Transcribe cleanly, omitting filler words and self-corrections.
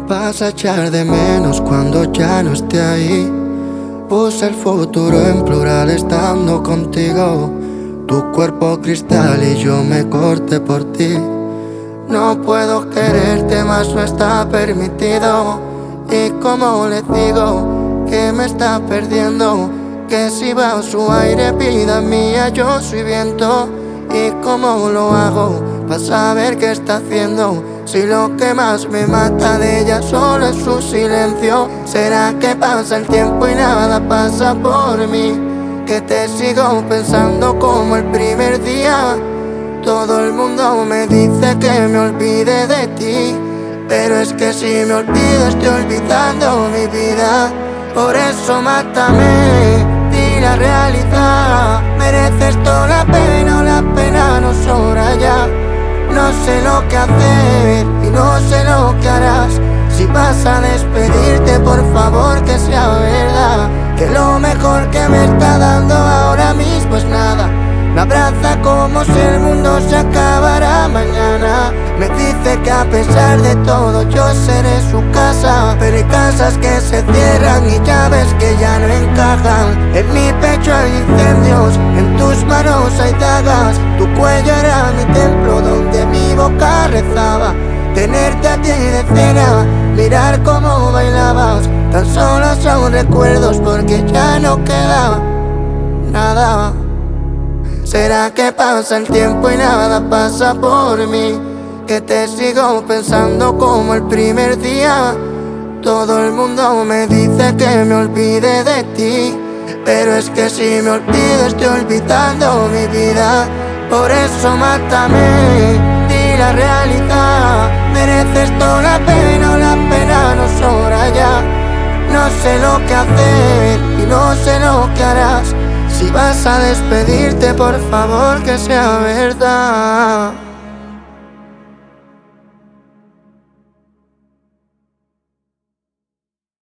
Vas a echar de menos cuando ya no esté ahí. Puse el futuro en plural estando contigo. Tu cuerpo cristal y yo me corté por ti. No puedo quererte más, no está permitido. Y como le digo que me está perdiendo, que si va su aire, vida mía, yo soy viento. Y cómo lo hago para saber qué está haciendo, si lo que más me mata de ella solo es su silencio. ¿Será que pasa el tiempo y nada pasa por mí? Que te sigo pensando como el primer día. Todo el mundo me dice que me olvide de ti, pero es que si me olvido estoy olvidando mi vida. Por eso mátame, di la realidad. Mereces toda la pena o la pena no sobra ya. No sé lo que hacer y no sé lo que harás. Si vas a despedirte, por favor que sea verdad, que lo mejor que me está dando ahora mismo es nada. Me abraza como si el mundo se acabara mañana. Me dice que a pesar de todo yo seré su casa, pero hay casas que se cierran y llaves que ya no encajan. En mi pecho hay incendios, en tus manos hay dagas. Tu cuello era mi templo donde mi boca rezaba. Tenerte a ti de cena, mirar cómo bailabas, tan solo son recuerdos porque ya no queda nada. ¿Será que pasa el tiempo y nada pasa por mí? Que te sigo pensando como el primer día. Todo el mundo me dice que me olvide de ti, pero es que si me olvido estoy olvidando mi vida. Por eso mátame, di la realidad. Mereces toda la pena o la pena no sobra ya. No sé lo que hacer y no sé lo que harás. Si vas a despedirte, por favor que sea verdad.